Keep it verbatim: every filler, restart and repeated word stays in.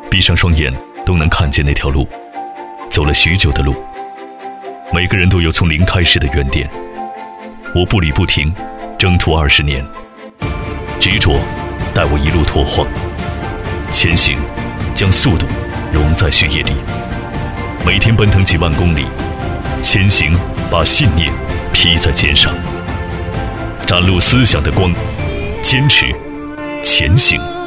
闭上双眼都能看见那条路，走了许久的路。每个人都有从零开始的原点，我步履不停，征途二十年，执着带我一路拓荒，前行将速度融在血液里，每天奔腾几万公里，前行把信念披在肩上，展露思想的光，坚持前行。